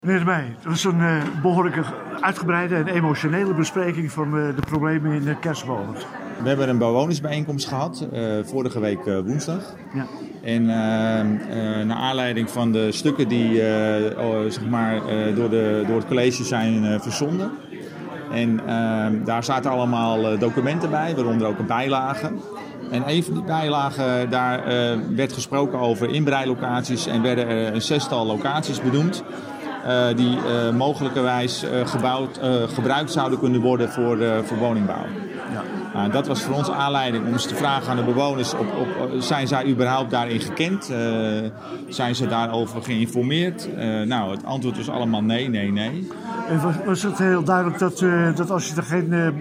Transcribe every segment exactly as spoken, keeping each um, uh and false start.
Meneer De Meij, dat was een uh, behoorlijke uitgebreide en emotionele bespreking van uh, de problemen in uh, Kersenbogert. We hebben een bewonersbijeenkomst gehad, uh, vorige week uh, woensdag. Ja. En uh, uh, naar aanleiding van de stukken die uh, oh, zeg maar, uh, door, de, door het college zijn uh, verzonden. En uh, daar zaten allemaal uh, documenten bij, waaronder ook een bijlage. En een van die bijlagen, daar uh, werd gesproken over inbreilocaties en werden er een zestal locaties benoemd. Uh, die uh, mogelijkerwijs uh, gebouwd, uh, gebruikt zouden kunnen worden voor, uh, voor woningbouw. Ja. Uh, dat was voor ons aanleiding om eens te vragen aan de bewoners, op, op, zijn zij überhaupt daarin gekend? Uh, zijn ze daarover geïnformeerd? Uh, nou, het antwoord was allemaal nee, nee, nee. En was, was het heel duidelijk dat, uh, dat als je er geen uh,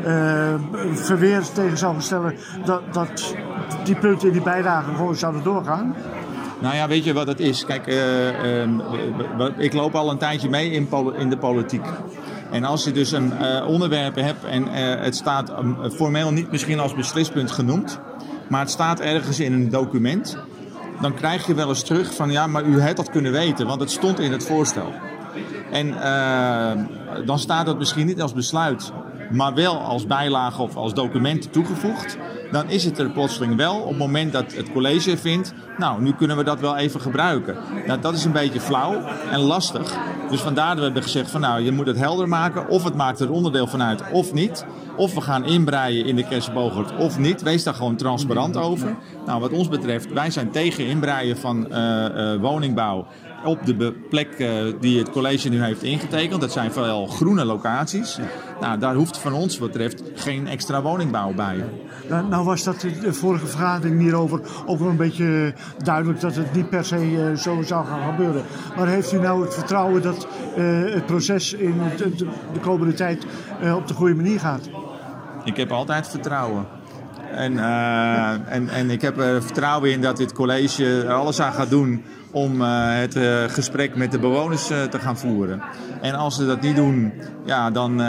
uh, verweer tegen zou stellen, dat, dat die punten in die bijlagen gewoon zouden doorgaan? Nou ja, weet je wat het is? Kijk, uh, uh, ik loop al een tijdje mee in, poli- in de politiek. En als je dus een uh, onderwerp hebt en uh, het staat um, formeel niet misschien als beslispunt genoemd, maar het staat ergens in een document, dan krijg je wel eens terug van ja, maar u had dat kunnen weten, want het stond in het voorstel. En uh, dan staat dat misschien niet als besluit, maar wel als bijlage of als document toegevoegd. Dan is het er plotseling wel op het moment dat het college vindt, nou, nu kunnen we dat wel even gebruiken. Nou, dat is een beetje flauw en lastig. Dus vandaar dat we hebben gezegd van nou, je moet het helder maken. Of het maakt er onderdeel van uit of niet. Of we gaan inbreien in de Kersenbogert of niet. Wees daar gewoon transparant over. Nou, wat ons betreft, wij zijn tegen inbreien van uh, uh, woningbouw op de plek uh, die het college nu heeft ingetekend. Dat zijn vooral groene locaties. Ja. Nou, daar hoeft van ons betreft geen extra woningbouw bij. Nou, nou was dat de vorige vergadering hierover ook wel een beetje duidelijk dat het niet per se uh, zo zou gaan gebeuren. Maar heeft u nou het vertrouwen dat uh, het proces in het, de, de komende tijd uh, op de goede manier gaat? Ik heb altijd vertrouwen. En, uh, en, en ik heb er vertrouwen in dat dit college er alles aan gaat doen om uh, het uh, gesprek met de bewoners uh, te gaan voeren. En als ze dat niet doen, ja, dan uh,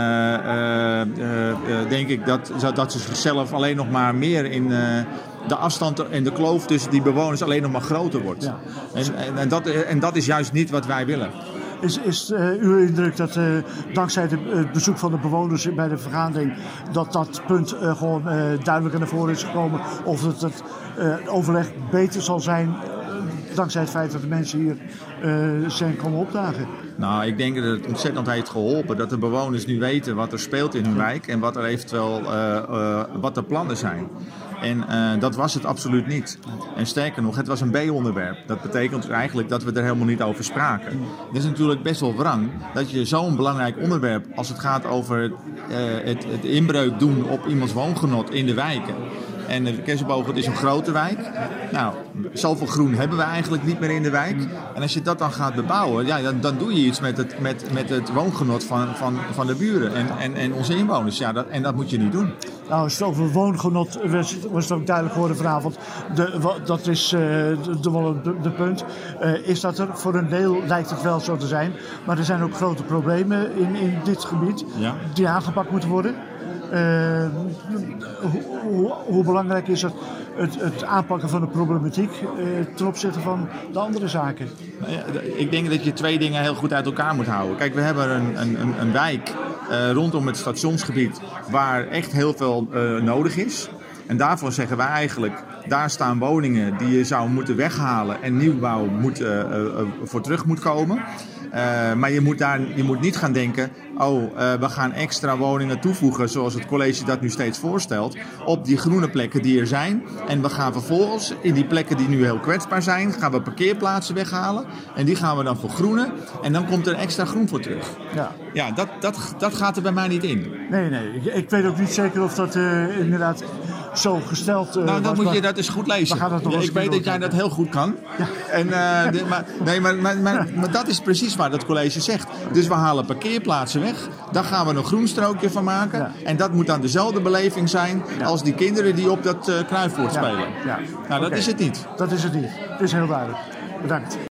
uh, uh, denk ik dat, dat ze zichzelf alleen nog maar meer in uh, de afstand en de kloof tussen die bewoners alleen nog maar groter wordt. Ja. En, en, en, dat, en dat is juist niet wat wij willen. Is, is uh, uw indruk dat uh, dankzij de, het bezoek van de bewoners bij de vergadering dat dat punt uh, gewoon uh, duidelijk naar voren is gekomen? Of dat het uh, overleg beter zal zijn uh, dankzij het feit dat de mensen hier uh, zijn komen opdagen? Nou, ik denk dat het ontzettend heeft geholpen dat de bewoners nu weten wat er speelt in hun wijk en wat er eventueel uh, uh, wat de plannen zijn. En uh, dat was het absoluut niet. En sterker nog, het was een B-onderwerp. Dat betekent eigenlijk dat we er helemaal niet over spraken. Het is natuurlijk best wel wrang dat je zo'n belangrijk onderwerp als het gaat over uh, het, het inbreuk doen op iemands woongenot in de wijken. En de Kersenbogert is een grote wijk. Nou, zoveel groen hebben we eigenlijk niet meer in de wijk. En als je dat dan gaat bebouwen, ja, dan, dan doe je iets met het, met, met het woongenot van, van, van de buren en, en, en onze inwoners. Ja, dat, en dat moet je niet doen. Nou, als het over woongenot was, was het ook duidelijk geworden vanavond. De, dat is uh, de, de, de punt. Uh, is dat er? Voor een deel lijkt het wel zo te zijn. Maar er zijn ook grote problemen in, in dit gebied ja. die aangepakt moeten worden. Uh, hoe, hoe, hoe belangrijk is het, het, het aanpakken van de problematiek uh, ten opzichte van de andere zaken? Nou ja, ik denk dat je twee dingen heel goed uit elkaar moet houden. Kijk, we hebben een, een, een wijk uh, rondom het stationsgebied waar echt heel veel uh, nodig is. En daarvoor zeggen wij eigenlijk, daar staan woningen die je zou moeten weghalen en nieuwbouw moet, uh, uh, voor terug moet komen. Uh, maar je moet, daar, je moet niet gaan denken, oh, uh, we gaan extra woningen toevoegen, zoals het college dat nu steeds voorstelt, op die groene plekken die er zijn. En we gaan vervolgens in die plekken die nu heel kwetsbaar zijn, gaan we parkeerplaatsen weghalen. En die gaan we dan vergroenen. En dan komt er extra groen voor terug. Ja, ja dat, dat, dat gaat er bij mij niet in. Nee, nee. Ik, ik weet ook niet zeker of dat uh, inderdaad zo gesteld uh, Nou, dan was, moet je dat eens goed lezen. Ja, ik weet dat jij dat heel goed kan. Ja. En, uh, de, maar, nee, maar, maar, maar, maar dat is precies waar het college zegt. Dus we halen parkeerplaatsen weg. Daar gaan we een groenstrookje van maken. Ja. En dat moet dan dezelfde beleving zijn ja. als die kinderen die op dat uh, Kruifwoord spelen. Ja. Ja. Nou, dat okay. is het niet. Dat is het niet. Het is heel duidelijk. Bedankt.